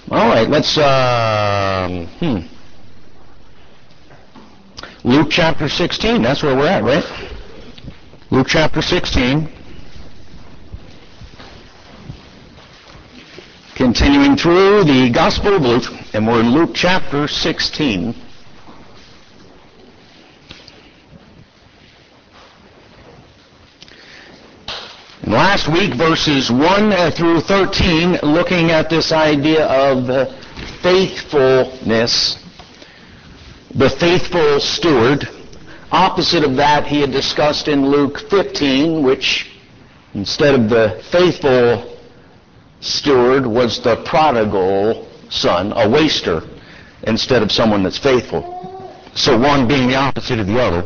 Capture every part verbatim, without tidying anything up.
All right, let's, um, hmm. Luke chapter sixteen, that's where we're at, right? Luke chapter sixteen. Continuing through the Gospel of Luke, and we're in Luke chapter sixteen. And last week, verses one through thirteen, looking at this idea of uh, faithfulness, the faithful steward. Opposite of that, he had discussed in Luke fifteen, which instead of the faithful steward was the prodigal son, a waster, instead of someone that's faithful. So one being the opposite of the other.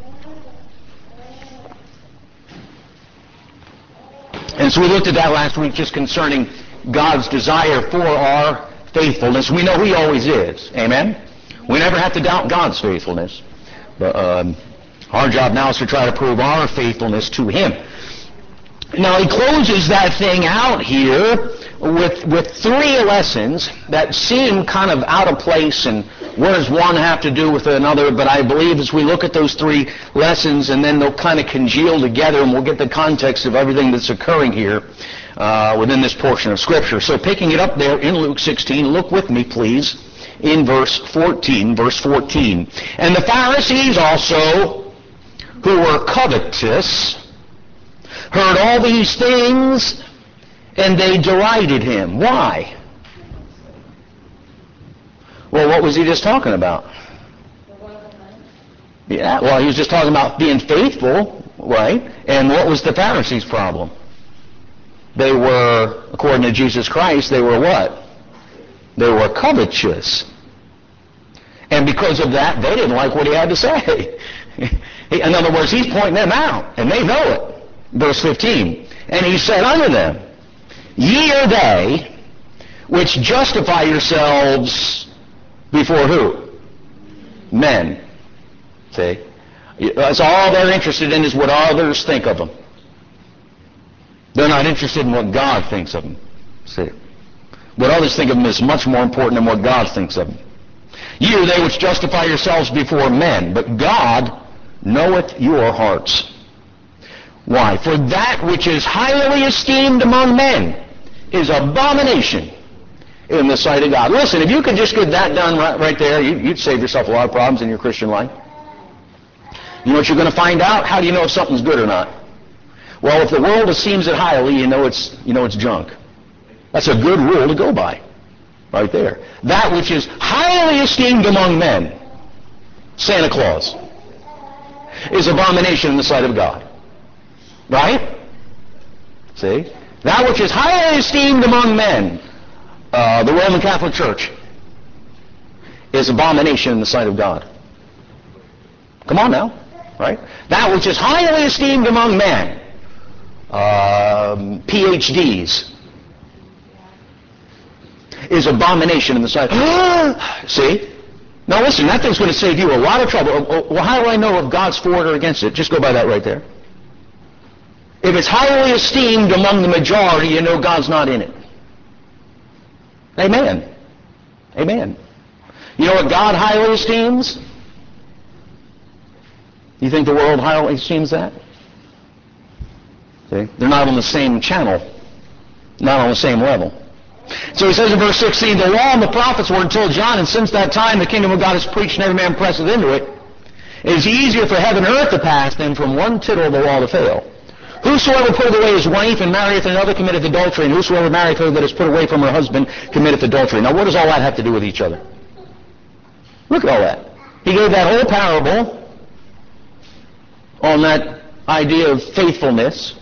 And so we looked at that last week, just concerning God's desire for our faithfulness. We know he always is. Amen? We never have to doubt God's faithfulness. But um, our job now is to try to prove our faithfulness to him. Now he closes that thing out here with with three lessons that seem kind of out of place, and what does one have to do with another? But I believe as we look at those three lessons, and then they'll kind of congeal together, and we'll get the context of everything that's occurring here uh, within this portion of Scripture. So picking it up there in Luke sixteen, look with me, please, in verse fourteen. Verse fourteen. And the Pharisees also, who were covetous, heard all these things, and they derided him. Why? Well, what was he just talking about? Yeah, well, he was just talking about being faithful, right? And what was the Pharisees' problem? They were, according to Jesus Christ, they were what? They were covetous. And because of that, they didn't like what he had to say. In other words, he's pointing them out, and they know it. Verse fifteen, and he said unto them, Ye are they which justify yourselves before who? Men. See? That's all they're interested in, is what others think of them. They're not interested in what God thinks of them. See? What others think of them is much more important than what God thinks of them. Ye are they which justify yourselves before men, but God knoweth your hearts. Why? For that which is highly esteemed among men is abomination in the sight of God. Listen, if you could just get that done right, right there, you, you'd save yourself a lot of problems in your Christian life. You know what you're going to find out? How do you know if something's good or not? Well, if the world esteems it highly, you know it's, you know it's junk. That's a good rule to go by, right there. That which is highly esteemed among men, Santa Claus, is abomination in the sight of God. Right? See? That which is highly esteemed among men, uh, the Roman Catholic Church, is abomination in the sight of God. Come on now. Right? That which is highly esteemed among men, um, P H Ds, is abomination in the sight. See? Now listen, that thing's going to save you a lot of trouble. Well, how do I know if God's for it or against it? Just go by that right there. If it's highly esteemed among the majority, you know God's not in it. Amen. Amen. You know what God highly esteems? You think the world highly esteems that? See? They're not on the same channel, not on the same level. So he says in verse sixteen, the law and the prophets were until John, and since that time the kingdom of God is preached, and every man presseth into it. It is easier for heaven and earth to pass than from one tittle of the law to fail. Whosoever putteth away his wife and marrieth another committeth adultery, and whosoever marrieth her that is put away from her husband committeth adultery. Now what does all that have to do with each other? Look at all that. He gave that whole parable on that idea of faithfulness,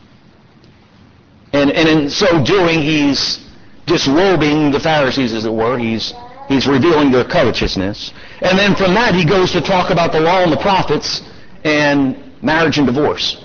and, and in so doing he's disrobing the Pharisees, as it were. He's, he's revealing their covetousness. And then from that he goes to talk about the law and the prophets and marriage and divorce.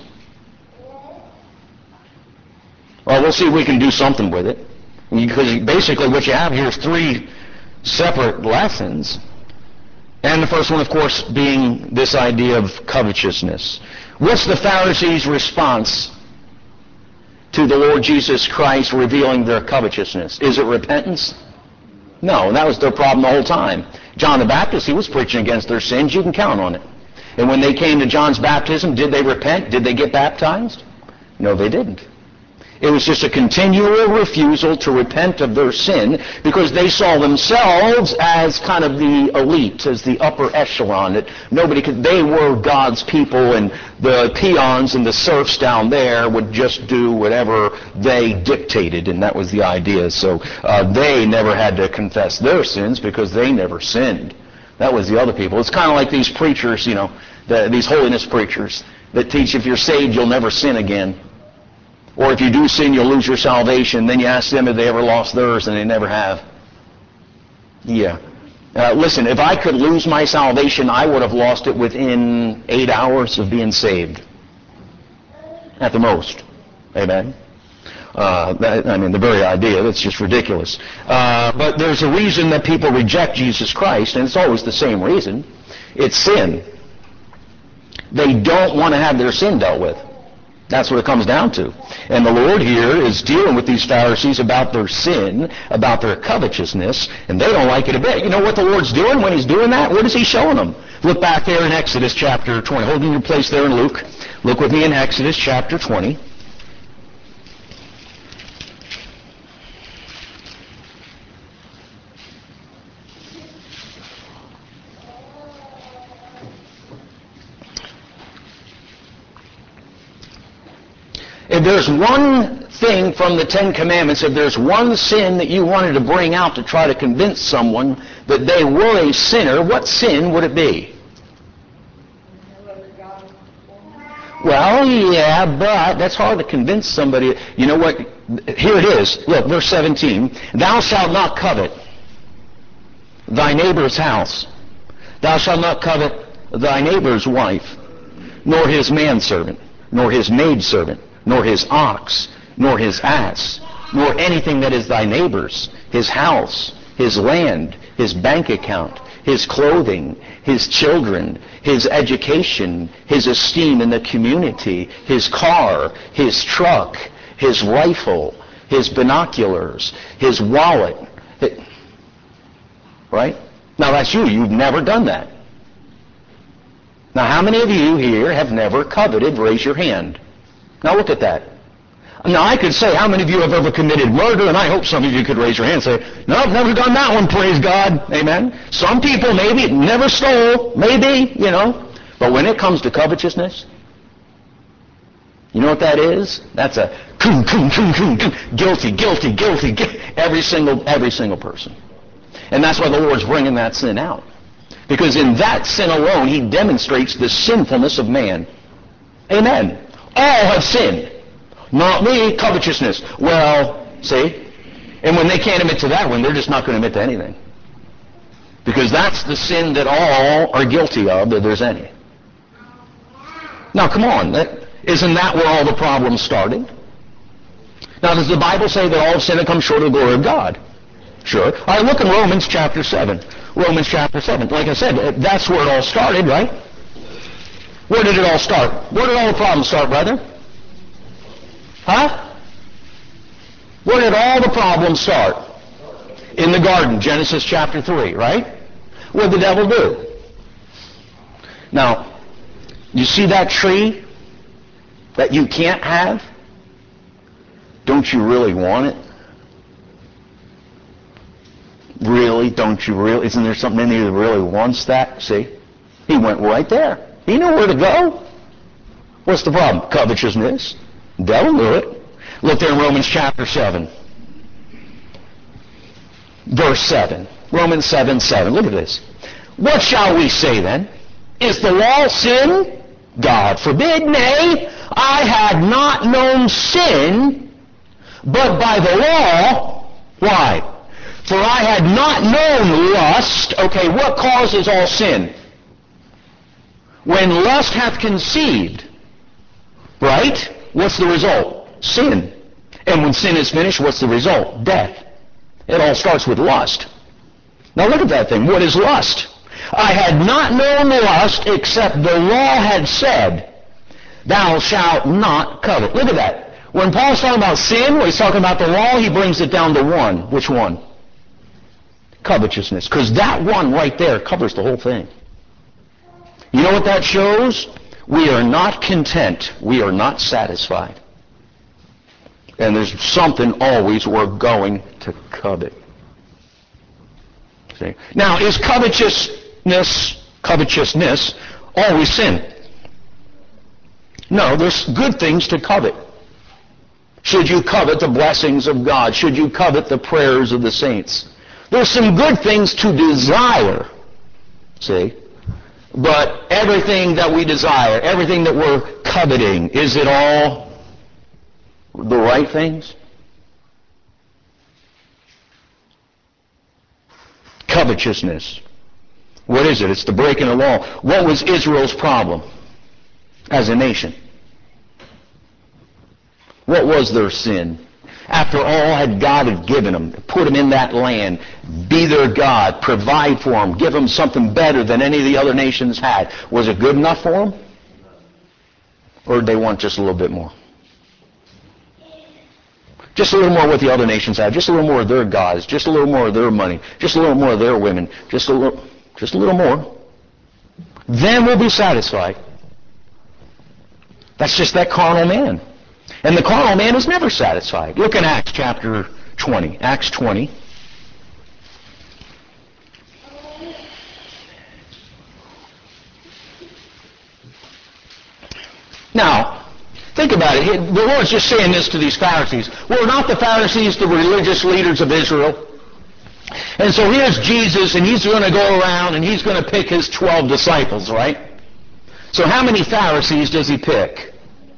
Well, we'll see if we can do something with it. Because basically what you have here is three separate lessons. And the first one, of course, being this idea of covetousness. What's the Pharisees' response to the Lord Jesus Christ revealing their covetousness? Is it repentance? No, that was their problem the whole time. John the Baptist, he was preaching against their sins. You can count on it. And when they came to John's baptism, did they repent? Did they get baptized? No, they didn't. It was just a continual refusal to repent of their sin because they saw themselves as kind of the elite, as the upper echelon. That nobody could, they were God's people, and the peons and the serfs down there would just do whatever they dictated, and that was the idea. So uh, they never had to confess their sins because they never sinned. That was the other people. It's kind of like these preachers, you know, the, these holiness preachers that teach if you're saved, you'll never sin again. Or if you do sin, you'll lose your salvation. Then you ask them if they ever lost theirs, and they never have. Yeah. Uh, listen, if I could lose my salvation, I would have lost it within eight hours of being saved. At the most. Amen? Uh, that, I mean, the very idea, that's just ridiculous. Uh, but there's a reason that people reject Jesus Christ, and it's always the same reason. It's sin. They don't want to have their sin dealt with. That's what it comes down to. And the Lord here is dealing with these Pharisees about their sin, about their covetousness, and they don't like it a bit. You know what the Lord's doing when He's doing that? What is He showing them? Look back there in Exodus chapter twenty. Holding your place there in Luke. Look with me in Exodus chapter twenty. If there's one thing from the Ten Commandments, if there's one sin that you wanted to bring out to try to convince someone that they were a sinner, what sin would it be? Well, yeah, but that's hard to convince somebody. You know what? Here it is. Look, verse seventeen. Thou shalt not covet thy neighbor's house. Thou shalt not covet thy neighbor's wife, nor his manservant, nor his maidservant, nor his ox, nor his ass, nor anything that is thy neighbor's, his house, his land, his bank account, his clothing, his children, his education, his esteem in the community, his car, his truck, his rifle, his binoculars, his wallet. Right? Now that's you. You've never done that. Now how many of you here have never coveted? Raise your hand. Now look at that. Now I could say, how many of you have ever committed murder? And I hope some of you could raise your hand and say, no, I've never done that one, praise God. Amen. Some people maybe never stole, maybe, you know. But when it comes to covetousness, you know what that is? That's a coom, coom, coom, coom, coom, guilty, guilty, guilty, guilty, every single, every single person. And that's why the Lord's bringing that sin out. Because in that sin alone, He demonstrates the sinfulness of man. Amen. All have sinned. Not me, covetousness. Well, see? And when they can't admit to that one, they're just not going to admit to anything. Because that's the sin that all are guilty of, that there's any. Now, come on. That, isn't that where all the problems started? Now, does the Bible say that all have sinned and come short of the glory of God? Sure. All right, look in Romans chapter seven. Romans chapter seven. Like I said, that's where it all started, right? Where did it all start? Where did all the problems start, brother? Huh? Where did all the problems start? In the garden, Genesis chapter three, right? What did the devil do? Now, you see that tree that you can't have? Don't you really want it? Really? Don't you really? Isn't there something in you that really wants that? See? He went right there. He knew where to go. What's the problem? Covetousness. The devil knew it. Look there in Romans chapter seven. Verse seven. Romans seven, seven. Look at this. What shall we say then? Is the law sin? God forbid. Nay, I had not known sin, but by the law. Why? For I had not known lust. Okay, what causes all sin? When lust hath conceived, right? What's the result? Sin. And when sin is finished, what's the result? Death. It all starts with lust. Now look at that thing. What is lust? I had not known lust except the law had said, thou shalt not covet. Look at that. When Paul's talking about sin, when he's talking about the law, he brings it down to one. Which one? Covetousness. Because that one right there covers the whole thing. You know what that shows? We are not content. We are not satisfied. And there's something always we're going to covet. See? Now, is covetousness, covetousness always sin? No, there's good things to covet. Should you covet the blessings of God? Should you covet the prayers of the saints? There's some good things to desire, see? But everything that we desire, everything that we're coveting, is it all the right things? Covetousness. What is it? It's the breaking of the law. What was Israel's problem as a nation? What was their sin? After all had God had given them, put them in that land, be their God, provide for them, give them something better than any of the other nations had. Was it good enough for them? Or did they want just a little bit more? Just a little more what the other nations have, just a little more of their gods, just a little more of their money, just a little more of their women, just a little, just a little more. Then we'll be satisfied. That's just that carnal man. And the carnal man is never satisfied. Look in Acts chapter twenty. Acts twenty. Now, think about it. The Lord's just saying this to these Pharisees. Were not the Pharisees the religious leaders of Israel? And so here's Jesus, and he's going to go around, and he's going to pick his twelve disciples, right? So how many Pharisees does he pick?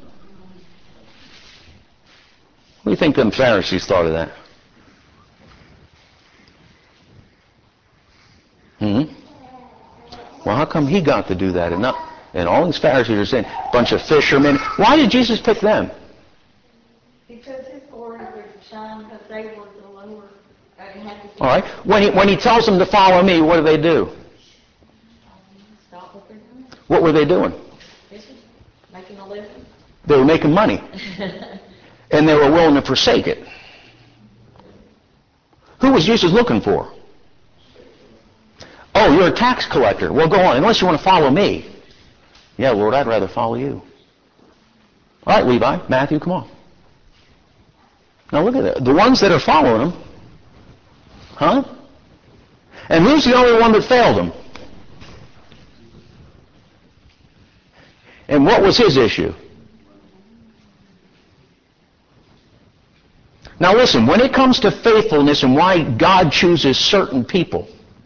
What do you think them Pharisees thought of that? Hmm? Well, how come he got to do that and not? And all these Pharisees are saying, a bunch of fishermen. Why did Jesus pick them? Because his glory would shine, because they were the lower. Uh, had to All right. When he, when he tells them to follow me, what do they do? Stop what they're doing. What were they doing? Fishing, making a living. They were making money. And they were willing to forsake it. Who was Jesus looking for? Oh, you're a tax collector. Well, go on. Unless you want to follow me. Yeah, Lord, I'd rather follow you. All right, Levi, Matthew, come on. Now look at that. The ones that are following him. Huh? And who's the only one that failed him? And what was his issue? Now listen, when it comes to faithfulness and why God chooses certain people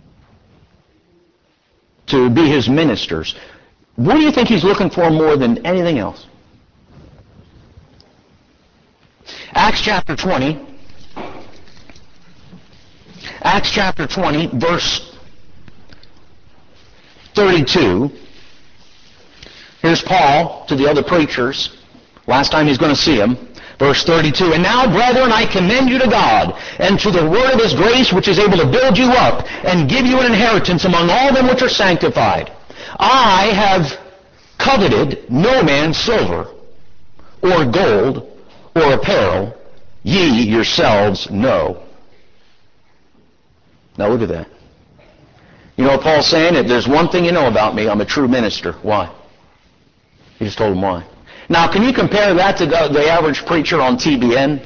to be his ministers, what do you think he's looking for more than anything else? Acts chapter twenty. Acts chapter twenty, verse thirty-two. Here's Paul to the other preachers. Last time he's going to see them. Verse thirty-two, and now, brethren, I commend you to God, and to the word of his grace, which is able to build you up, and give you an inheritance among all them which are sanctified. I have coveted no man's silver, or gold, or apparel. Ye yourselves know. Now look at that. You know what Paul's saying? If there's one thing you know about me, I'm a true minister. Why? He just told him why. Now, can you compare that to the, the average preacher on T B N?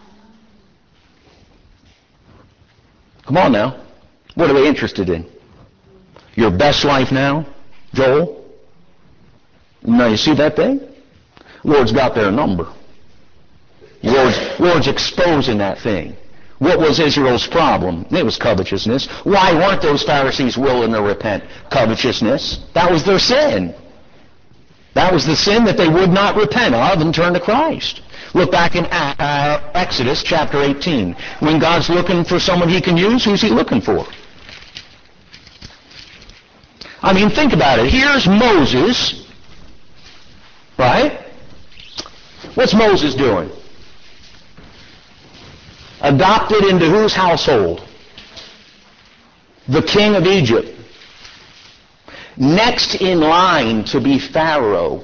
Come on now. What are they interested in? Your best life now, Joel? Now, you see that thing? Lord's got their number. Lord's, Lord's exposing that thing. What was Israel's problem? It was covetousness. Why weren't those Pharisees willing to repent? Covetousness. That was their sin. That was the sin that they would not repent of and turn to Christ. Look back in uh, Exodus chapter eighteen. When God's looking for someone he can use, who's he looking for? I mean, think about it. Here's Moses, right? What's Moses doing? Adopted into whose household? The king of Egypt. Next in line to be Pharaoh.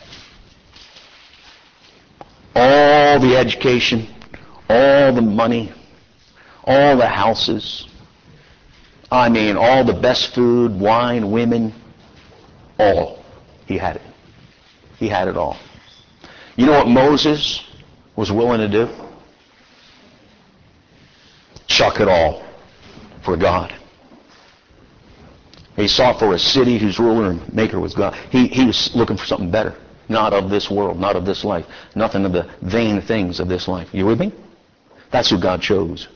All the education, all the money, all the houses. I mean, all the best food, wine, women, all. He had it. He had it all. You know what Moses was willing to do? Chuck it all for God. He sought for a city whose ruler and maker was God. He, he was looking for something better. Not of this world, not of this life. Nothing of the vain things of this life. You with me? That's who God chose.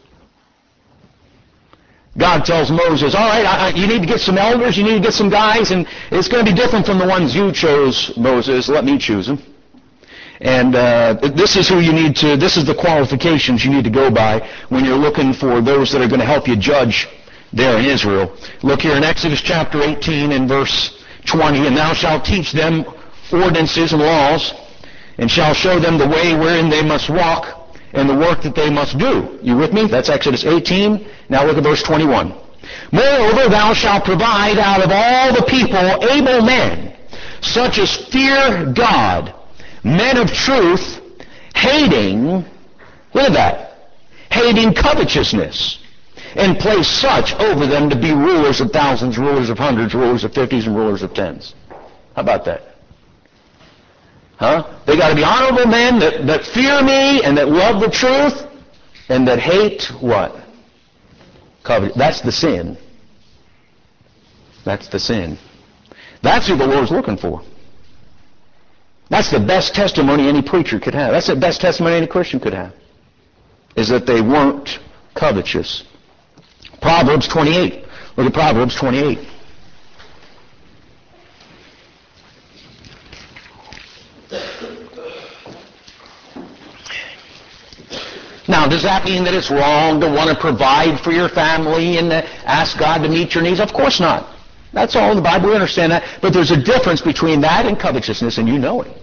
God tells Moses, all right, I, I, you need to get some elders, you need to get some guys, and it's going to be different from the ones you chose, Moses. Let me choose them. And uh, this is who you need to, this is the qualifications you need to go by when you're looking for those that are going to help you judge there in Israel. Look here in Exodus chapter eighteen and verse twenty, and thou shalt teach them ordinances and laws, and shall show them the way wherein they must walk, and the work that they must do. You with me? That's Exodus eighteen. Now look at verse twenty-one. Moreover, thou shalt provide out of all the people able men, such as fear God, men of truth, hating, look at that, hating covetousness, and place such over them to be rulers of thousands, rulers of hundreds, rulers of fifties, and rulers of tens. How about that? Huh? They got to be honorable men that, that fear me and that love the truth and that hate what? Covet. That's the sin. That's the sin. That's who the Lord's looking for. That's the best testimony any preacher could have. That's the best testimony any Christian could have, is that they weren't covetous. Proverbs twenty-eight. Look at Proverbs twenty-eight. Now, does that mean that it's wrong to want to provide for your family and ask God to meet your needs? Of course not. That's all in the Bible. We understand that. But there's a difference between that and covetousness, and you know it.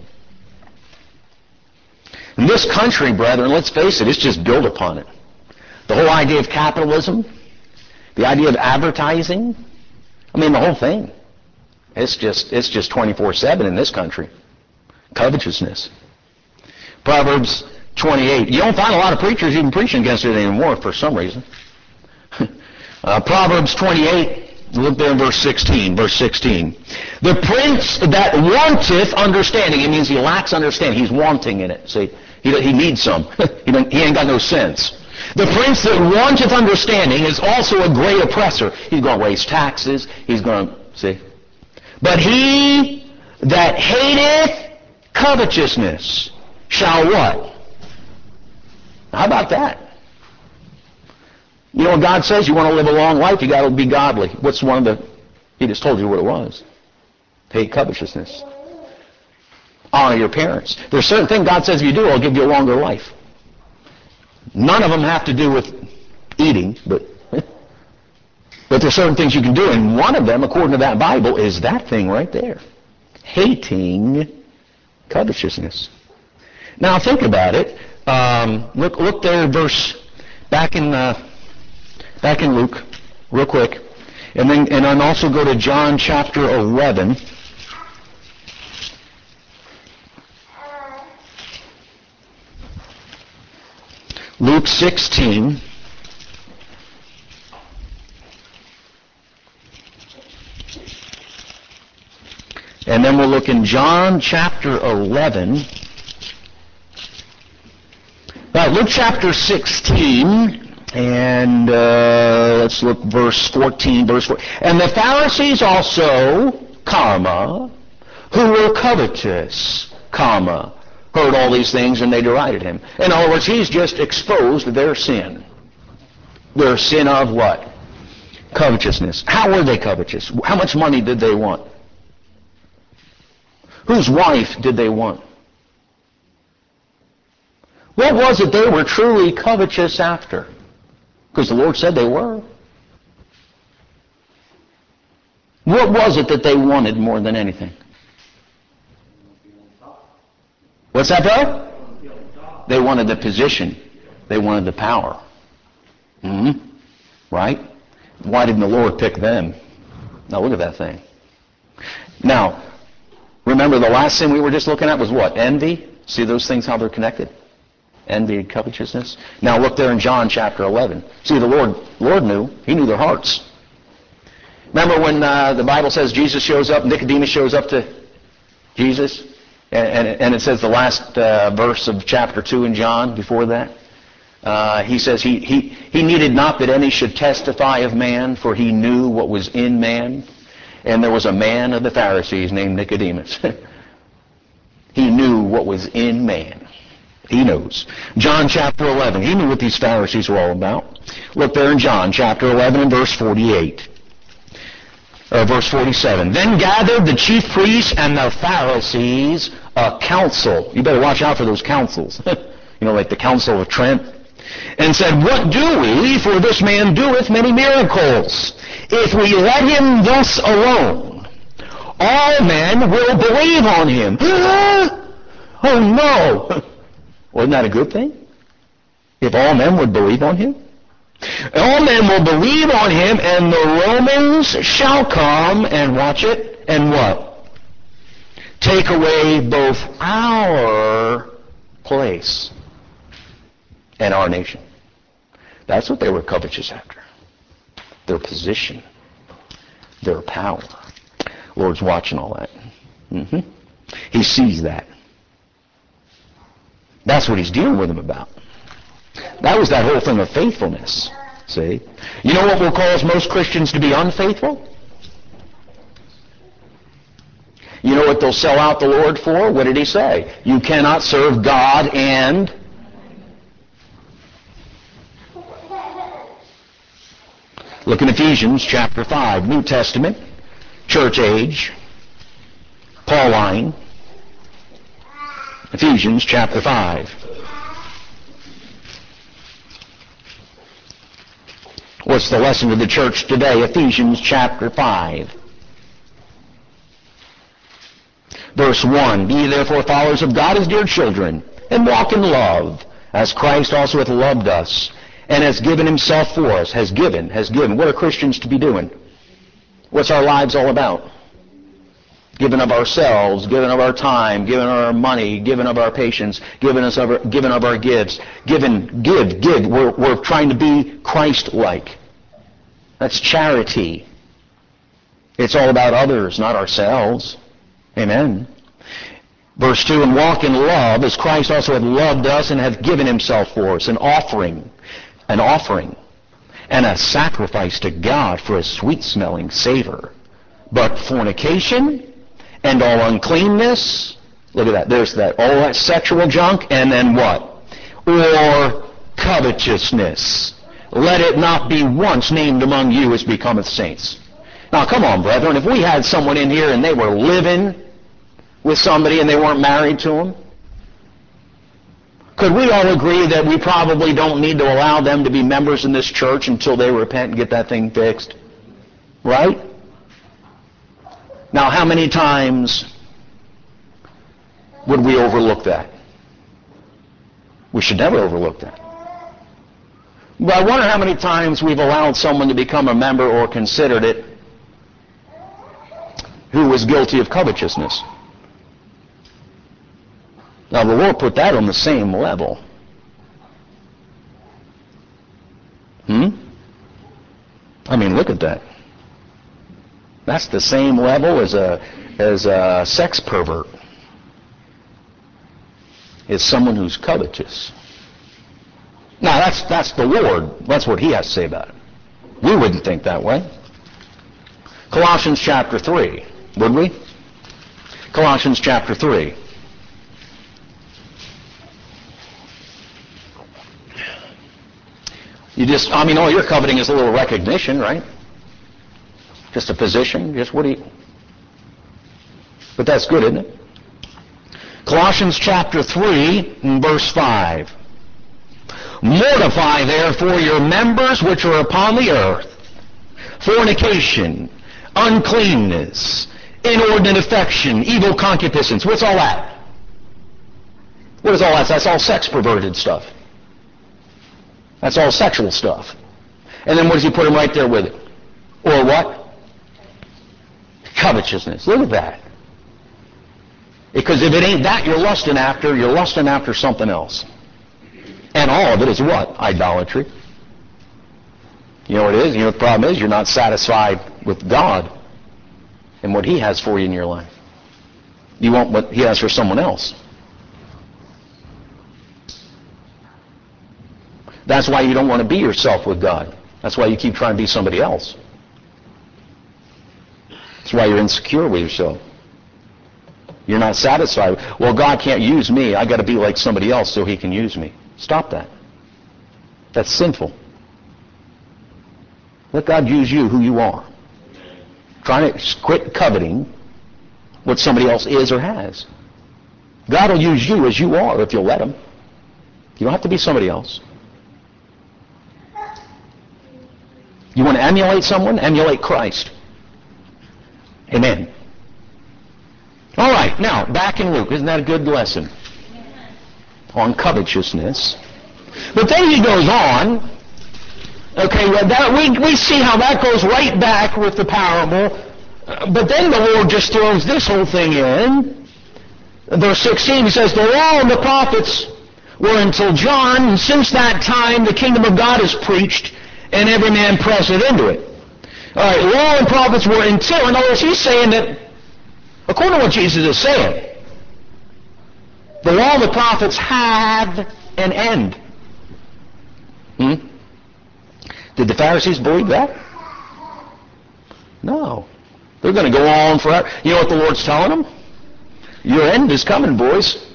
In this country, brethren, let's face it, it's just built upon it. The whole idea of capitalism, the idea of advertising, I mean, the whole thing. It's just, it's just twenty-four seven in this country. Covetousness. Proverbs twenty-eight. You don't find a lot of preachers even preaching against it anymore for some reason. uh, Proverbs twenty-eight, look there in verse sixteen. Verse sixteen. The prince that wanteth understanding, it means he lacks understanding. He's wanting in it. See, he, he needs some. he, don't, he ain't got no sense. The prince that wanteth understanding is also a great oppressor. He's going to raise taxes. He's going to, see. But he that hateth covetousness shall what? How about that? You know what God says? You want to live a long life, you got to be godly. What's one of the, he just told you what it was. Hate covetousness. Honor your parents. There's certain things God says if you do, I'll give you a longer life. None of them have to do with eating, but but there's certain things you can do, and one of them, according to that Bible, is that thing right there. Hating covetousness. Now think about it. Um, look, look there, verse back in uh, back in Luke, real quick, and then and then also go to John chapter eleven. Luke sixteen. And then we'll look in John chapter eleven. Now, Luke chapter sixteen, and uh, let's look verse fourteen, verse four. And the Pharisees also, comma, who were covetous, comma, heard all these things and they derided him. In other words, he's just exposed their sin. Their sin of what? Covetousness. How were they covetous? How much money did they want? Whose wife did they want? What was it they were truly covetous after? Because the Lord said they were. What was it that they wanted more than anything? What's that, brother? They wanted the position. They wanted the power. Mm-hmm. Right? Why didn't the Lord pick them? Now look at that thing. Now, remember the last sin we were just looking at was what? Envy? See those things, how they're connected? Envy and covetousness. Now look there in John chapter eleven. See, the Lord, Lord knew. He knew their hearts. Remember when uh, the Bible says Jesus shows up, Nicodemus shows up to Jesus? And, and, and it says the last uh, verse of chapter two in John before that. Uh, he says he, he, he needed not that any should testify of man, for he knew what was in man. And there was a man of the Pharisees named Nicodemus. He knew what was in man. He knows. John chapter eleven. He knew what these Pharisees were all about. Look there in John chapter eleven and verse forty-eight. Or verse forty-seven. Then gathered the chief priests and the Pharisees a council. You better watch out for those councils. You know, like the Council of Trent. And said, what do we? For this man doeth many miracles. If we let him thus alone, all men will believe on him. Oh no! Wasn't that a good thing? If all men would believe on him? All men will believe on him, and the Romans shall come, and watch it, and what? Take away both our place and our nation. That's what they were covetous after. Their position. Their power. Lord's watching all that. Mm-hmm. He sees that. That's what he's dealing with them about. That was that whole thing of faithfulness. See? You know what will cause most Christians to be unfaithful? You know what they'll sell out the Lord for? What did he say? You cannot serve God and... Look in Ephesians chapter five, New Testament, church age, Pauline, Ephesians chapter five. What's the lesson of the church today? Ephesians chapter five. Verse one, be ye therefore followers of God as dear children, and walk in love, as Christ also hath loved us, and has given himself for us. Has given, has given. What are Christians to be doing? What's our lives all about? Giving of ourselves, giving of our time, giving of our money, giving of our patience, giving us of our, giving of our gifts. Giving, give, give. We're, we're trying to be Christ-like. That's charity. It's all about others, not ourselves. Amen. Verse two, and walk in love, as Christ also hath loved us, and hath given himself for us, an offering, an offering, and a sacrifice to God for a sweet-smelling savor. But fornication and all uncleanness, look at that, there's that, all that sexual junk, and then what? Or covetousness. Let it not be once named among you as becometh saints. Now come on, brethren, if we had someone in here and they were living with somebody and they weren't married to them, could we all agree that we probably don't need to allow them to be members in this church until they repent and get that thing fixed? Right? Now, how many times would we overlook that? We should never overlook that. But I wonder how many times we've allowed someone to become a member or considered it who was guilty of covetousness. Now, the Lord put that on the same level. Hmm? I mean, look at that. That's the same level as a as a sex pervert. It's someone who's covetous. Now, that's that's the Lord. That's what he has to say about it. We wouldn't think that way. Colossians chapter three, would we? Colossians chapter three. You just, I mean, all you're coveting is a little recognition, right? Just a position, just what do you... But that's good, isn't it? Colossians chapter three, and verse five. Mortify therefore your members which are upon the earth, fornication, uncleanness, inordinate affection, evil concupiscence. What's all that? What is all that? That's all sex perverted stuff. That's all sexual stuff. And then what does he put them right there with it? Or what? Covetousness. Look at that. Because if it ain't that you're lusting after, you're lusting after something else. And all of it is what? Idolatry. You know what it is? You know what the problem is? You're not satisfied with God and what He has for you in your life. You want what He has for someone else. That's why you don't want to be yourself with God. That's why you keep trying to be somebody else. That's why you're insecure with yourself. You're not satisfied. Well, God can't use me. I got to be like somebody else so He can use me. Stop that. That's sinful. Let God use you who you are. Trying to quit coveting what somebody else is or has. God will use you as you are if you'll let Him. You don't have to be somebody else. You want to emulate someone? Emulate Christ. Amen. All right, now, back in Luke. Isn't that a good lesson? On covetousness. But then he goes on. Okay, well, that, we, we see how that goes right back with the parable. Uh, but then the Lord just throws this whole thing in. Verse sixteen, he says, the law and the prophets were until John, and since that time the kingdom of God is preached, and every man presseth into it. All right, law and prophets were until. In other words, he's saying that, according to what Jesus is saying, the law and the prophets have an end. Hmm? Did the Pharisees believe that? No. They're going to go on forever. You know what the Lord's telling them? Your end is coming, boys.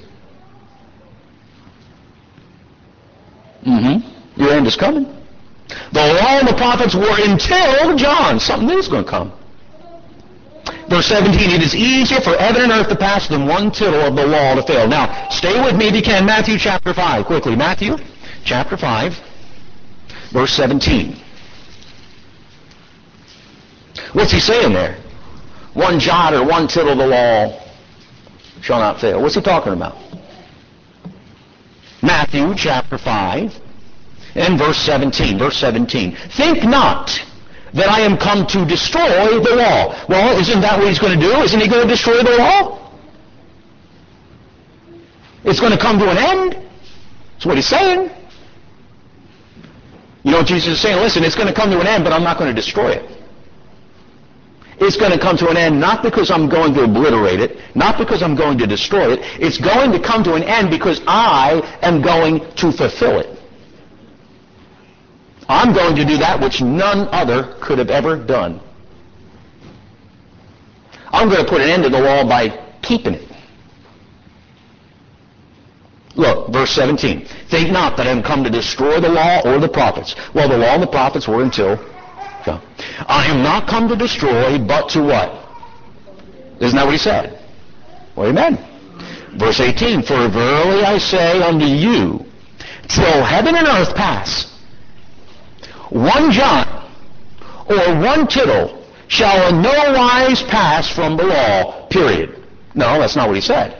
Mm-hmm. Your end is coming. The law and the prophets were until John. Something new is going to come. Verse seventeen, it is easier for heaven and earth to pass than one tittle of the law to fail. Now, stay with me if you can. Matthew chapter five, quickly. Matthew chapter five, verse seventeen. What's he saying there? One jot or one tittle of the law shall not fail. What's he talking about? Matthew chapter five and verse seventeen. Verse seventeen. Think not that I am come to destroy the law. Well, isn't that what he's going to do? Isn't he going to destroy the law? It's going to come to an end. That's what he's saying. You know what Jesus is saying? Listen, it's going to come to an end, but I'm not going to destroy it. It's going to come to an end not because I'm going to obliterate it, not because I'm going to destroy it. It's going to come to an end because I am going to fulfill it. I'm going to do that which none other could have ever done. I'm going to put an end to the law by keeping it. Look, verse seventeen. Think not that I am come to destroy the law or the prophets. Well, the law and the prophets were until John. I am not come to destroy, but to what? Isn't that what he said? Well, amen. Verse eighteen. For verily I say unto you, till heaven and earth pass, one jot or one tittle shall in no wise pass from the law, period. No, that's not what he said.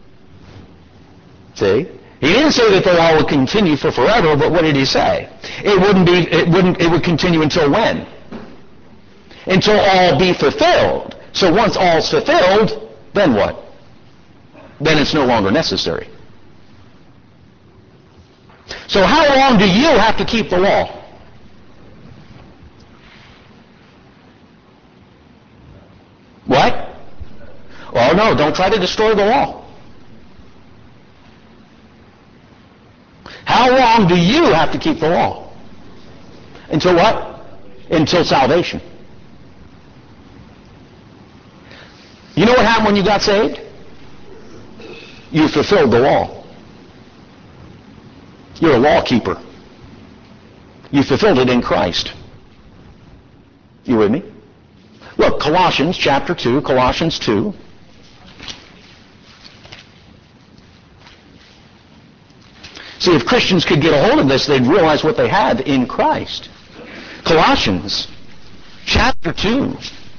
See? He didn't say that the law would continue for forever, but what did he say? It wouldn't be, it wouldn't, it would continue until when? Until all be fulfilled. So once all's fulfilled, then what? Then it's no longer necessary. So how long do you have to keep the law? What? Oh no, don't try to destroy the law. How long do you have to keep the law? Until what? Until salvation. You know what happened when you got saved? You fulfilled the law. You're a law keeper. You fulfilled it in Christ. You with me? Look, Colossians chapter two, Colossians two. See, if Christians could get a hold of this, they'd realize what they have in Christ. Colossians chapter two.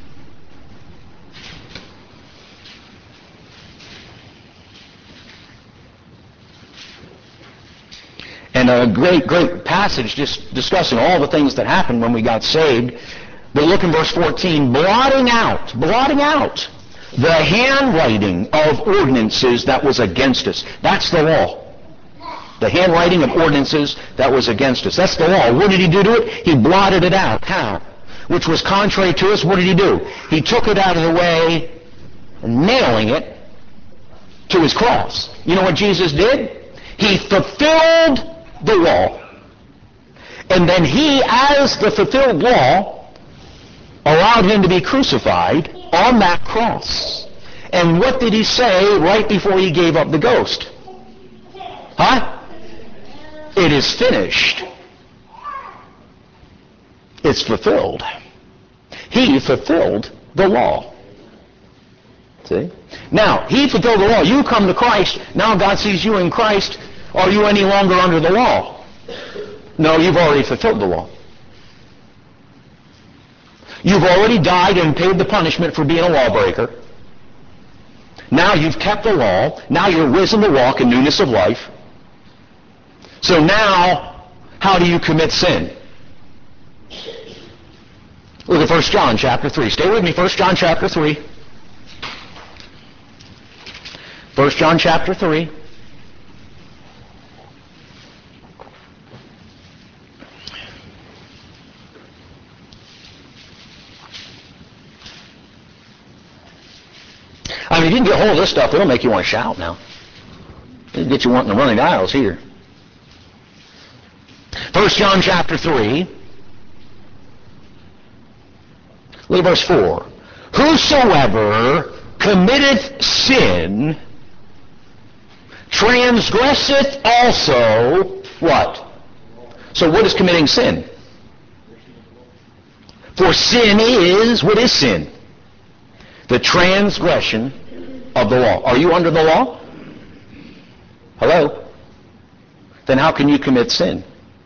And a great, great passage just discussing all the things that happened when we got saved. But look in verse fourteen, blotting out, blotting out the handwriting of ordinances that was against us. That's the law. The handwriting of ordinances that was against us. That's the law. What did he do to it? He blotted it out. How? which was contrary to us, what did he do? He took it out of the way, nailing it to his cross. You know what Jesus did? He fulfilled the law. And then he, as the fulfilled law, allowed him to be crucified on that cross. And what did he say right before he gave up the ghost? Huh? It is finished. It's fulfilled. He fulfilled the law. See? Now, he fulfilled the law. You come to Christ. Now God sees you in Christ. Are you any longer under the law? No, you've already fulfilled the law. You've already died and paid the punishment for being a lawbreaker. Now you've kept the law. Now you're risen to walk in newness of life. So now, how do you commit sin? Look at First John chapter three. Stay with me, First John chapter three. First John chapter three. I mean, if you can get hold of this stuff, it'll make you want to shout now. It'll get you wanting to run the aisles here. First John chapter three. Look at verse four. Whosoever committeth sin transgresseth also what? So what is committing sin? For sin is, what is sin? The transgression of the law. Are you under the law? Hello? Then how can you commit sin?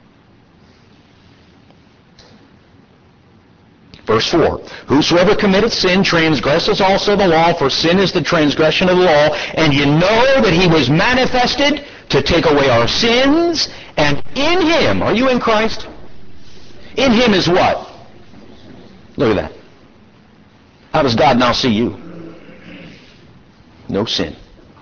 Verse four, whosoever committeth sin transgresseth also the law, for sin is the transgression of the law, and you know that he was manifested to take away our sins, and in him, are you in Christ? In him is what? Look at that. How does God now see you? No sin.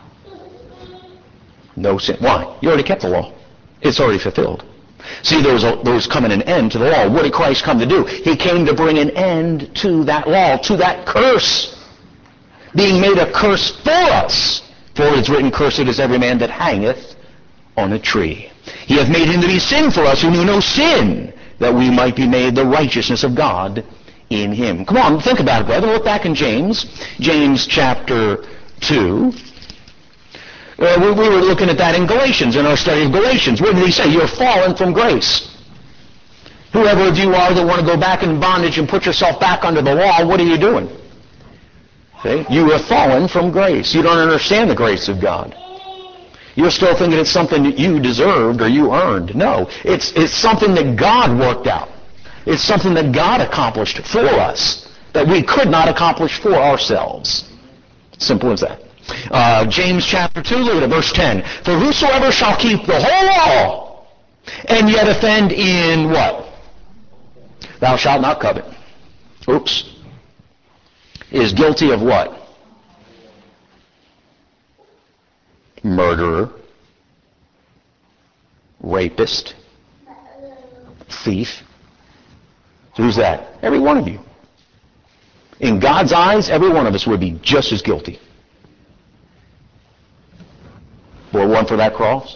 No sin. Why? You already kept the law. It's already fulfilled. See, there was, a, there was coming an end to the law. What did Christ come to do? He came to bring an end to that law, to that curse, being made a curse for us. For it is written, cursed is every man that hangeth on a tree. He hath made him to be sin for us who knew no sin, that we might be made the righteousness of God in him. Come on, think about it, brother. Look back in James, James chapter two. Uh, we, we were looking at that in Galatians, in our study of Galatians. What did he say? You're fallen from grace. Whoever of you are that want to go back in bondage and put yourself back under the law, what are you doing? See? You have fallen from grace. You don't understand the grace of God. You're still thinking it's something that you deserved or you earned. No, it's, it's something that God worked out. It's something that God accomplished for us that we could not accomplish for ourselves. Simple as that. Uh, James chapter two, look at it, verse ten. For whosoever shall keep the whole law, and yet offend in what? Thou shalt not covet. Oops. Is guilty of what? Murderer, rapist, thief. Who's that? Every one of you. In God's eyes, every one of us would be just as guilty. Boy, one for that cross?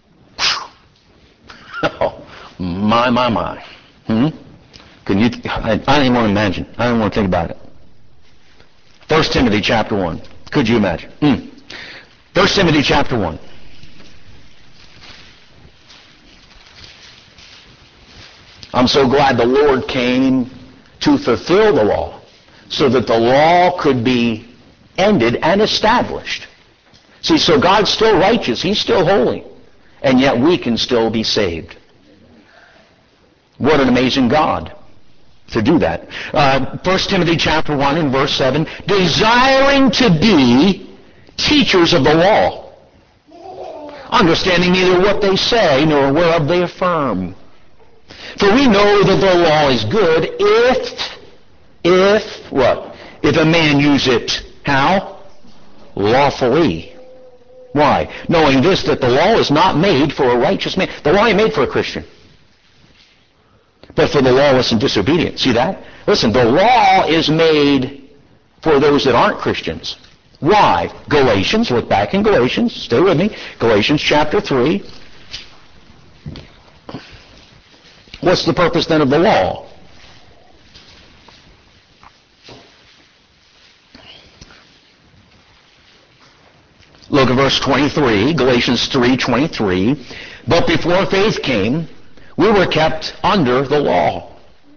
Oh, my, my, my. Hmm? Can you? I, I don't even want to imagine. I don't want to think about it. First Timothy chapter one. Could you imagine? Hmm. First Timothy chapter one. I'm so glad the Lord came to fulfill the law so that the law could be ended and established. See, so God's still righteous. He's still holy. And yet we can still be saved. What an amazing God to do that. Uh, First Timothy chapter one and verse seven, desiring to be teachers of the law, understanding neither what they say nor whereof they affirm. For we know that the law is good if, if, what? If a man use it, how? Lawfully. Why? Knowing this, that the law is not made for a righteous man. The law ain't made for a Christian. but for the lawless and disobedient. See that? Listen, the law is made for those that aren't Christians. Why? Galatians, look back in Galatians, stay with me, Galatians chapter three. What's the purpose then of the law? Look at verse twenty-three, Galatians three twenty-three. But before faith came, we were kept under the law,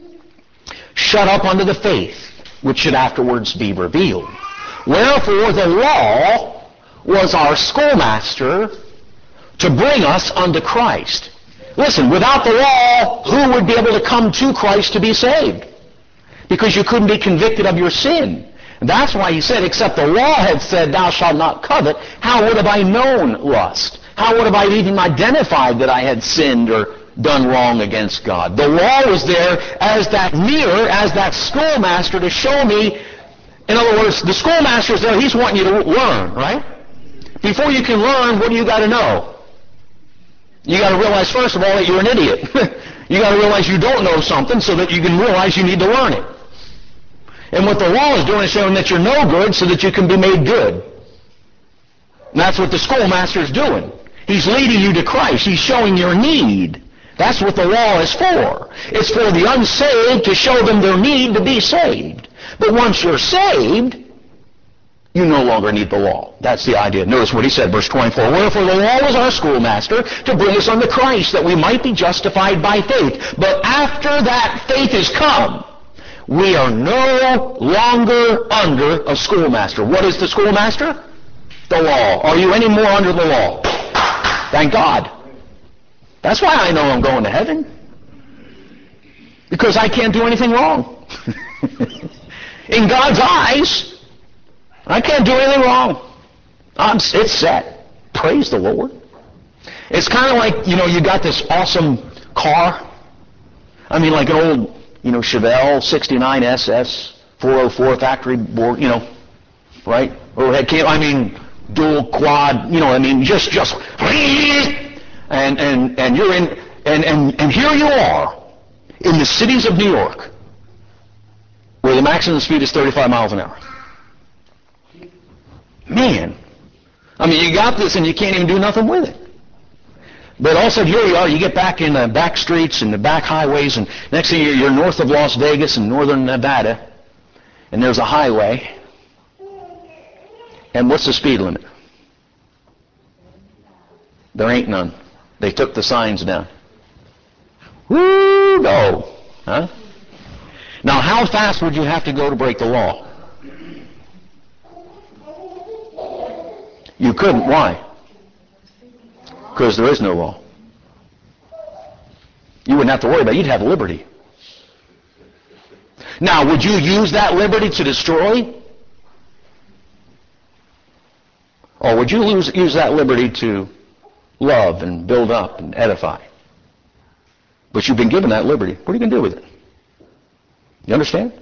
shut up under the faith, which should afterwards be revealed. Wherefore the law was our schoolmaster to bring us unto Christ. Listen, without the law, who would be able to come to Christ to be saved? Because you couldn't be convicted of your sin. And that's why he said, except the law had said, thou shalt not covet, how would have I known lust? How would have I even identified that I had sinned or done wrong against God? The law was there as that mirror, as that schoolmaster to show me. In other words, the schoolmaster is there, he's wanting you to learn, right? Before you can learn, what do you got to know? You got to realize, first of all, that you're an idiot. You got to realize you don't know something so that you can realize you need to learn it. And what the law is doing is showing that you're no good so that you can be made good. And that's what the schoolmaster is doing. He's leading you to Christ. He's showing your need. That's what the law is for. It's for the unsaved to show them their need to be saved. But once you're saved, you no longer need the law. That's the idea. Notice what he said, verse twenty-four. Wherefore the law was our schoolmaster to bring us unto Christ, that we might be justified by faith. But after that faith is come, we are no longer under a schoolmaster. What is the schoolmaster? The law. Are you any more under the law? Thank God. That's why I know I'm going to heaven. Because I can't do anything wrong. In God's eyes, I can't do anything wrong. I'm, it's set. Praise the Lord. It's kind of like, you know, you got this awesome car. I mean, like an old, you know, Chevelle sixty-nine S S four oh four factory board, you know, right? Or I mean, dual quad, you know, I mean, just, just, and, and, and you're in, and, and, and here you are in the cities of New York, where the maximum speed is thirty-five miles an hour. Man, I mean, you got this and you can't even do nothing with it. But all of a sudden, here you are, you get back in the back streets and the back highways, and next thing you're, you're north of Las Vegas and northern Nevada, and there's a highway. And what's the speed limit? There ain't none. They took the signs down. Woo, go. Huh? Now, how fast would you have to go to break the law? You couldn't. Why? Because there is no law. You wouldn't have to worry about it. You'd have liberty. Now, would you use that liberty to destroy? Or would you lose, use that liberty to love and build up and edify? But you've been given that liberty. What are you going to do with it? You understand?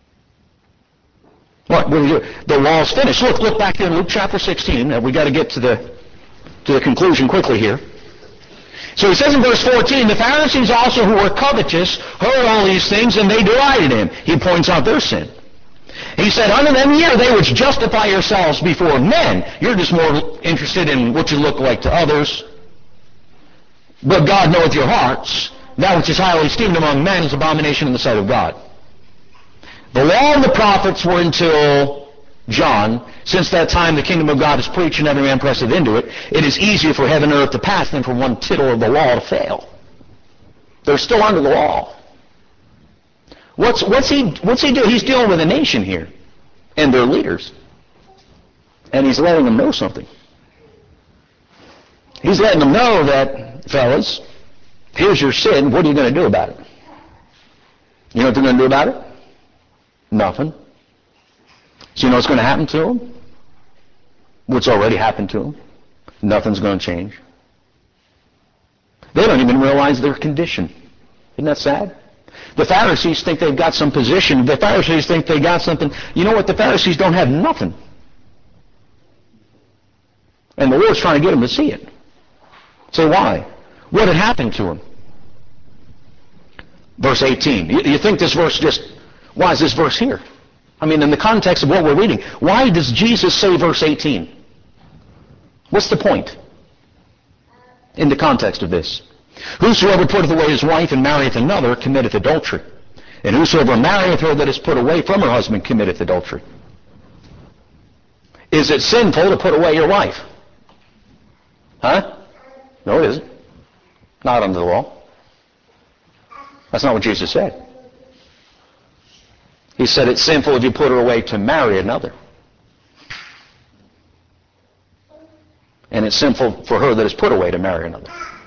What? What do you do? The law's finished. Look, look back here in Luke chapter sixteen. Uh, we got to get to the to the conclusion quickly here. So he says in verse fourteen, the Pharisees also who were covetous heard all these things, and they derided him. He points out their sin. He said, unto them, ye are they which justify yourselves before men. You're just more interested in what you look like to others. But God knoweth your hearts. That which is highly esteemed among men is abomination in the sight of God. The law and the prophets were until John. Since that time the kingdom of God is preached and every man presseth into it. It is easier for heaven and earth to pass than for one tittle of the law to fail. They're still under the law. What's, what's he, what's he do? He's dealing with a nation here and their leaders. And he's letting them know something. He's letting them know that, fellas, here's your sin. What are you going to do about it? You know what they're going to do about it? Nothing. So you know what's going to happen to them? What's already happened to them? Nothing's going to change. They don't even realize their condition. Isn't that sad? The Pharisees think they've got some position. The Pharisees think they got something. You know what? The Pharisees don't have nothing. And the Lord's trying to get them to see it. So why? What had happened to them? Verse eighteen. You, you think this verse just, why is this verse here? I mean, in the context of what we're reading, why does Jesus say verse eighteen? What's the point in the context of this? Whosoever putteth away his wife and marrieth another committeth adultery. And whosoever marrieth her that is put away from her husband committeth adultery. Is it sinful to put away your wife? Huh? No, it isn't. Not under the law. That's not what Jesus said. He said it's sinful if you put her away to marry another. And it's sinful for her that is put away to marry another.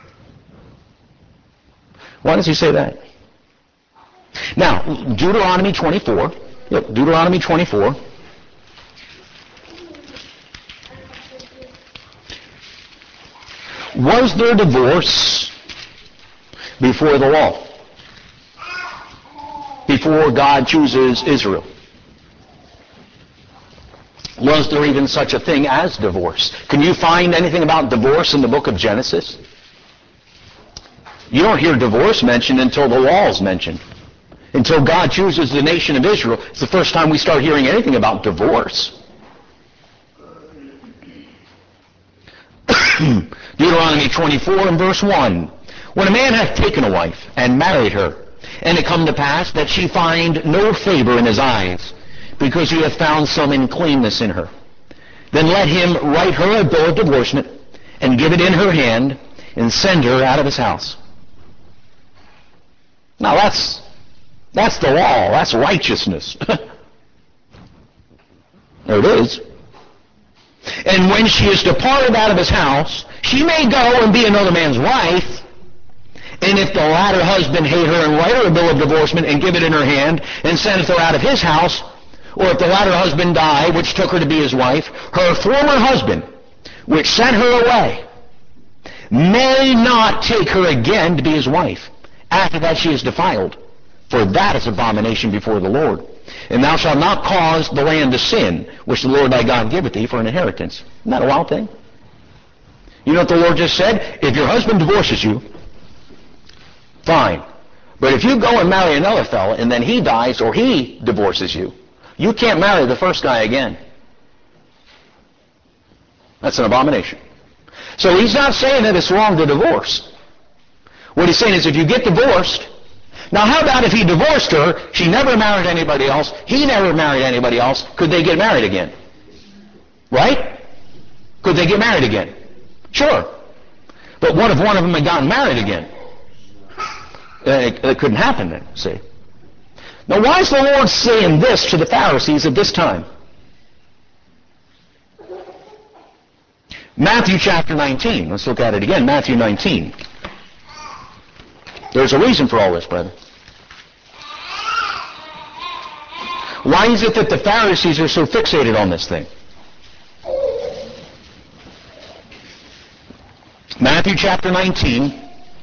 Why does he say that? Now, Deuteronomy twenty-four. Yep, Deuteronomy twenty-four. Was there divorce before the law? Before God chooses Israel? Was there even such a thing as divorce? Can you find anything about divorce in the book of Genesis? You don't hear divorce mentioned until the law is mentioned. Until God chooses the nation of Israel, it's the first time we start hearing anything about divorce. Deuteronomy twenty-four and verse one. When a man hath taken a wife and married her, and it come to pass that she find no favor in his eyes, because he hath found some uncleanness in her, then let him write her a bill of divorcement, and give it in her hand, and send her out of his house. Now that's that's the law. That's righteousness. There it is. And when she is departed out of his house, she may go and be another man's wife. And if the latter husband hate her and write her a bill of divorcement and give it in her hand and sendeth her out of his house, or if the latter husband die, which took her to be his wife, her former husband, which sent her away, may not take her again to be his wife, after that she is defiled. For that is abomination before the Lord. And thou shalt not cause the land to sin, which the Lord thy God giveth thee for an inheritance. Isn't that a wild thing? You know what the Lord just said? If your husband divorces you, fine. But if you go and marry another fellow, and then he dies or he divorces you, you can't marry the first guy again. That's an abomination. So he's not saying that it's wrong to divorce. What he's saying is if you get divorced, now how about if he divorced her, she never married anybody else, he never married anybody else, could they get married again? Right? Could they get married again? Sure. But what if one of them had gotten married again? It, it couldn't happen then, see? Now why is the Lord saying this to the Pharisees at this time? Matthew chapter nineteen. Let's look at it again. Matthew nineteen. There's a reason for all this, brother. Why is it that the Pharisees are so fixated on this thing? Matthew chapter nineteen.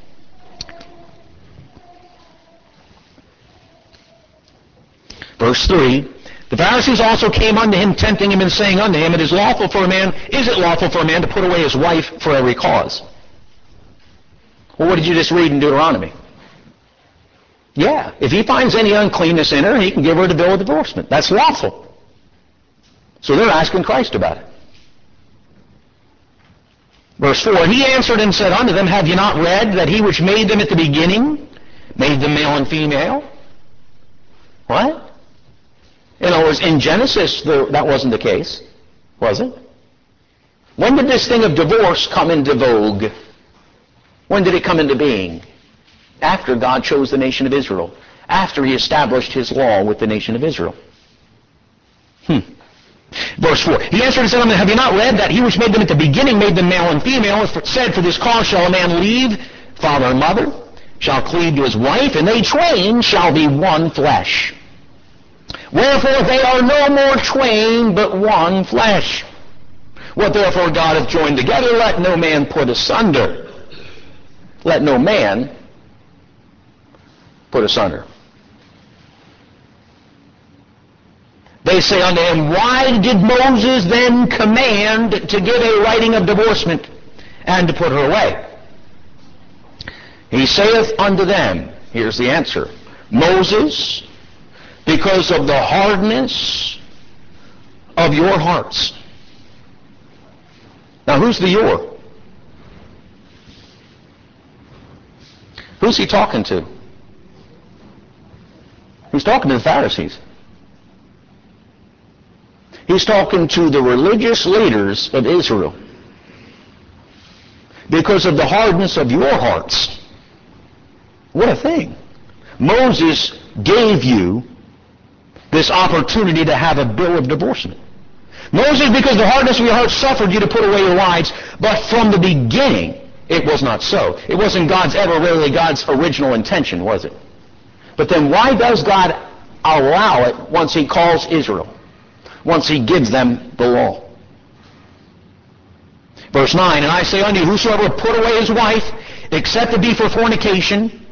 Verse three. The Pharisees also came unto him, tempting him, and saying unto him, It is lawful for a man, is it lawful for a man to put away his wife for every cause? Well, what did you just read in Deuteronomy? Yeah, if he finds any uncleanness in her, he can give her the bill of divorcement. That's lawful. So they're asking Christ about it. Verse four, He answered and said unto them, Have you not read that he which made them at the beginning made them male and female? What? In other words, in Genesis, there, that wasn't the case, was it? When did this thing of divorce come into vogue? When did it come into being? After God chose the nation of Israel. After he established his law with the nation of Israel. Hmm. Verse four. He answered and said unto them, Have you not read that he which made them at the beginning made them male and female, and said, For this cause shall a man leave father and mother, shall cleave to his wife, and they twain shall be one flesh. Wherefore they are no more twain, but one flesh. What therefore God hath joined together, let no man put asunder. Let no man put asunder. They say unto him, Why did Moses then command to give a writing of divorcement, and to put her away? He saith unto them, here's the answer, Moses, because of the hardness of your hearts. Now, who's the your? Who's he talking to? He's talking to the Pharisees. He's talking to the religious leaders of Israel. Because of the hardness of your hearts. What a thing. Moses gave you this opportunity to have a bill of divorcement. Moses, because of the hardness of your heart, suffered you to put away your wives, but from the beginning it was not so. It wasn't God's ever really God's original intention, was it? But then why does God allow it once he calls Israel? Once he gives them the law? Verse nine, and I say unto you, whosoever put away his wife, except it be for fornication,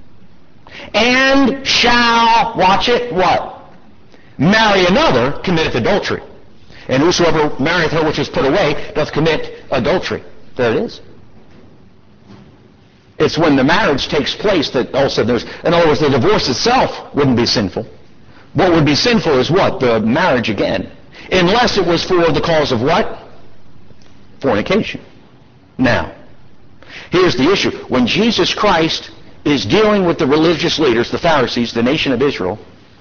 and shall, watch it, what? Marry another, committeth adultery. And whosoever marrieth her which is put away, doth commit adultery. There it is. It's when the marriage takes place that also there's, in other words, the divorce itself wouldn't be sinful. What would be sinful is what? The marriage again. Unless it was for the cause of what? Fornication. Now, here's the issue. When Jesus Christ is dealing with the religious leaders, the Pharisees, the nation of Israel,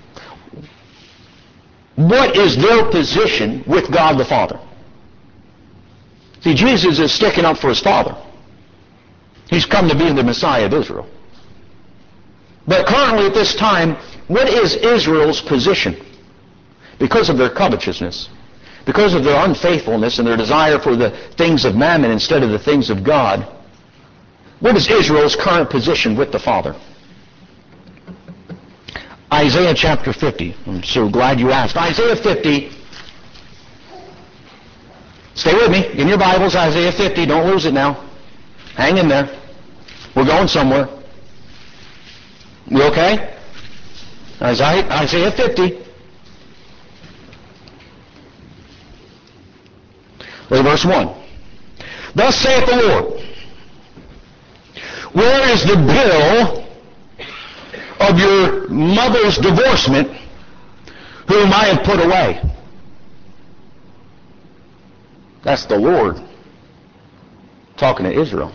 what is their position with God the Father? See, Jesus is sticking up for his Father. He's come to be the Messiah of Israel. But currently at this time, what is Israel's position? Because of their covetousness, because of their unfaithfulness and their desire for the things of mammon instead of the things of God, what is Israel's current position with the Father? Isaiah chapter fifty. I'm so glad you asked. Isaiah fifty. Stay with me. In your Bibles, Isaiah fifty. Don't lose it now. Hang in there. We're going somewhere. You okay? Isaiah, Isaiah fifty. Look at verse one. Thus saith the Lord, where is the bill of your mother's divorcement, whom I have put away? That's the Lord talking to Israel.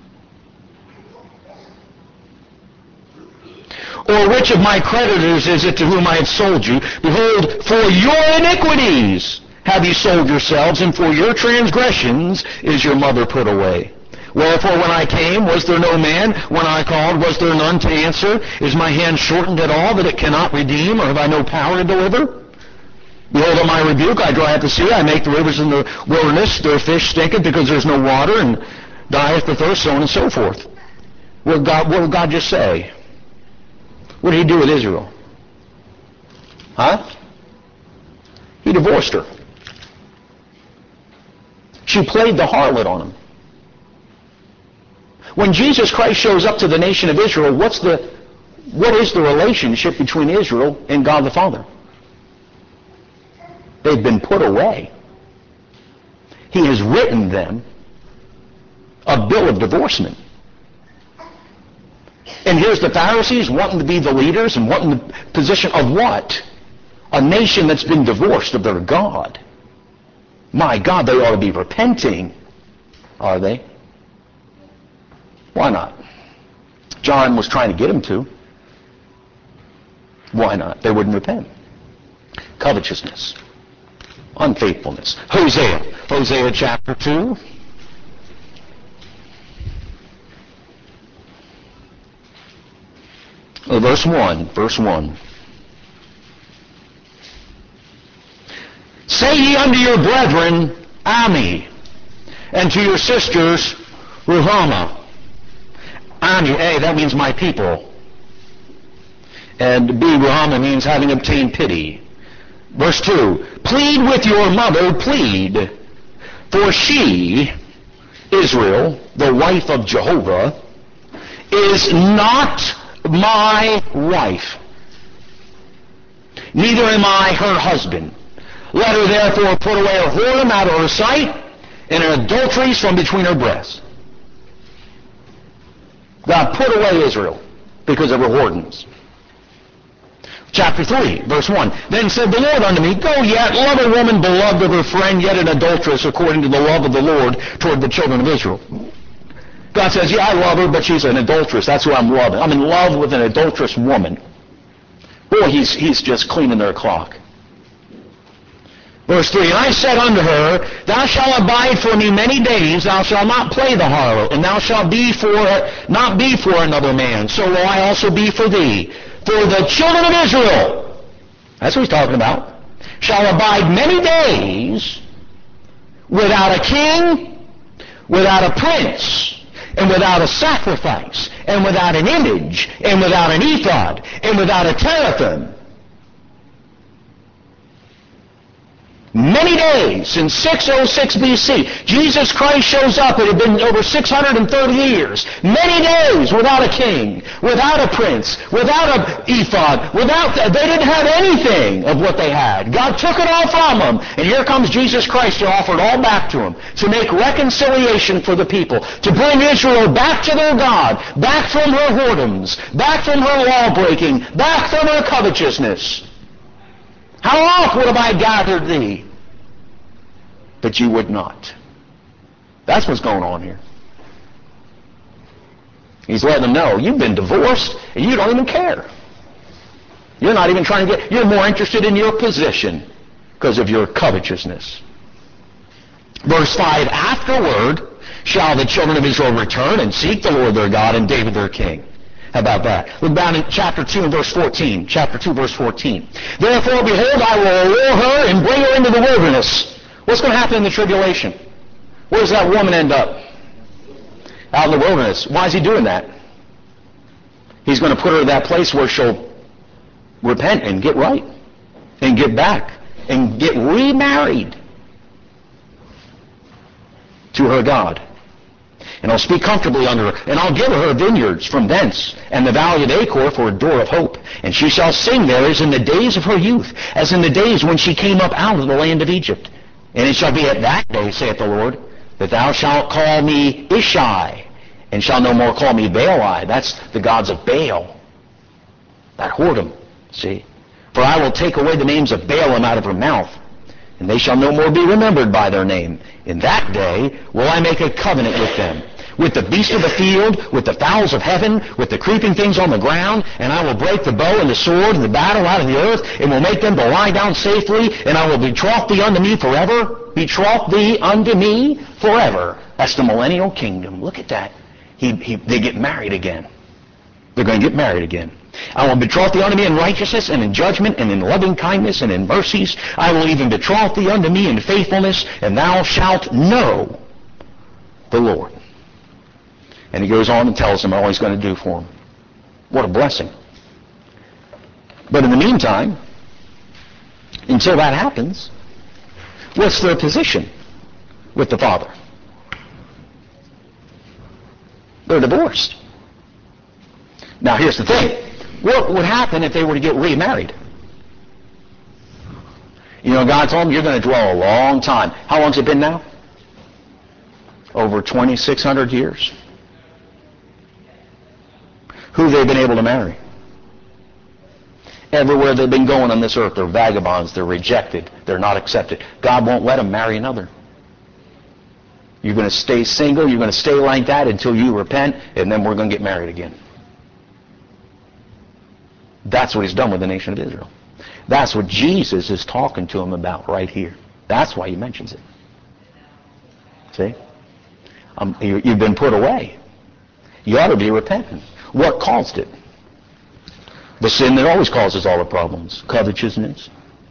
Or which of my creditors is it to whom I have sold you? Behold, for your iniquities have ye sold yourselves, and for your transgressions is your mother put away. Wherefore when I came, was there no man? When I called, was there none to answer? Is my hand shortened at all, that it cannot redeem, or have I no power to deliver? Behold, at my rebuke I dry up the sea, I make the rivers in the wilderness, their fish stinketh, because there's no water, and dieth the thirst, so on and so forth. What did God, what did God just say? What did he do with Israel? Huh? He divorced her. She played the harlot on him. When Jesus Christ shows up to the nation of Israel, what's the, what is the relationship between Israel and God the Father? They've been put away. He has written them a bill of divorcement. And here's the Pharisees wanting to be the leaders and wanting the position of what? A nation that's been divorced of their God. My God, they ought to be repenting. Are they? Why not? John was trying to get them to. Why not? They wouldn't repent. Covetousness. Unfaithfulness. Hosea. Hosea chapter two. Oh, verse one. Verse one. Say ye unto your brethren, Ami, and to your sisters, Ruhamah. Ami, A, that means my people. And B, Ruhamah means having obtained pity. Verse two, plead with your mother, plead, for she, Israel, the wife of Jehovah, is not my wife, neither am I her husband. Let her therefore put away her whoredom out of her sight, and her adulteries from between her breasts. God put away Israel because of her whoredoms. Chapter three, verse one. Then said the Lord unto me, Go yet, love a woman beloved of her friend, yet an adulteress, according to the love of the Lord toward the children of Israel. God says, yeah, I love her, but she's an adulteress. That's who I'm loving. I'm in love with an adulterous woman. Boy, he's, he's just cleaning their clock. Verse three, And I said unto her, Thou shalt abide for me many days, thou shalt not play the harlot, and thou shalt be for not be for another man, so will I also be for thee. For the children of Israel, that's what he's talking about, shall abide many days without a king, without a prince, and without a sacrifice, and without an image, and without an ephod, and without a teraphim. Many days, since six oh six B C, Jesus Christ shows up. It had been over six hundred thirty years. Many days without a king, without a prince, without an ephod, without, they didn't have anything of what they had. God took it all from them. And here comes Jesus Christ to offer it all back to them, to make reconciliation for the people, to bring Israel back to their God, back from her whoredoms, back from her law-breaking, back from her covetousness. How oft would have I gathered thee? But you would not. That's what's going on here. He's letting them know, you've been divorced, and you don't even care. You're not even trying to get, you're more interested in your position because of your covetousness. Verse five, Afterward shall the children of Israel return and seek the Lord their God and David their king. How about that? Look down in chapter two and verse fourteen. Chapter two, verse fourteen. Therefore, behold, I will allure her and bring her into the wilderness. What's going to happen in the tribulation? Where does that woman end up? Out in the wilderness. Why is he doing that? He's going to put her in that place where she'll repent and get right and get back and get remarried to her God. And I'll speak comfortably unto her, and I'll give her vineyards from thence, and the valley of Achor for a door of hope. And she shall sing there as in the days of her youth, as in the days when she came up out of the land of Egypt. And it shall be at that day, saith the Lord, that thou shalt call me Ishai, and shalt no more call me Baali. That's the gods of Baal. That whoredom, see? For I will take away the names of Baalim out of her mouth, and they shall no more be remembered by their name. In that day will I make a covenant with them, with the beasts of the field, with the fowls of heaven, with the creeping things on the ground, and I will break the bow and the sword and the battle out of the earth, and will make them to lie down safely, and I will betroth thee unto me forever. Betroth thee unto me forever. That's the millennial kingdom. Look at that. He, he, they get married again. They're going to get married again. I will betroth thee unto me in righteousness and in judgment and in loving kindness and in mercies. I will even betroth thee unto me in faithfulness, and thou shalt know the Lord. And he goes on and tells them all he's going to do for them. What a blessing. But in the meantime, until that happens, what's their position with the Father? They're divorced. Now here's the thing. What would happen if they were to get remarried? You know, God told them, you're going to dwell a long time. How long's it been now? Over twenty-six hundred years. Who have they been able to marry? Everywhere they've been going on this earth, they're vagabonds, they're rejected, they're not accepted. God won't let them marry another. You're going to stay single, you're going to stay like that until you repent, and then we're going to get married again. That's what he's done with the nation of Israel. That's what Jesus is talking to them about right here. That's why he mentions it. See? Um, you, you've been put away. You ought to be repentant. What caused it? The sin that always causes all the problems. Covetousness.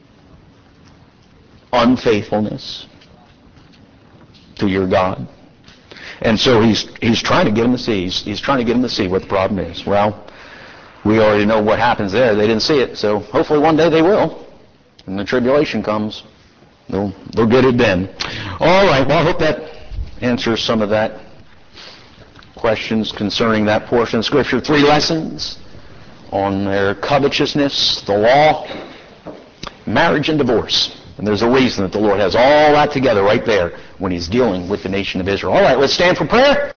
Unfaithfulness to your God. And so he's he's trying to get them to see. He's, he's trying to get them to see what the problem is. Well, we already know what happens there. They didn't see it, so hopefully one day they will. When the tribulation comes, they'll, they'll get it then. All right, well, I hope that answers some of that. Questions concerning that portion of Scripture. Three lessons on their covetousness, the law, marriage, and divorce. And there's a reason that the Lord has all that together right there when he's dealing with the nation of Israel. All right, let's stand for prayer.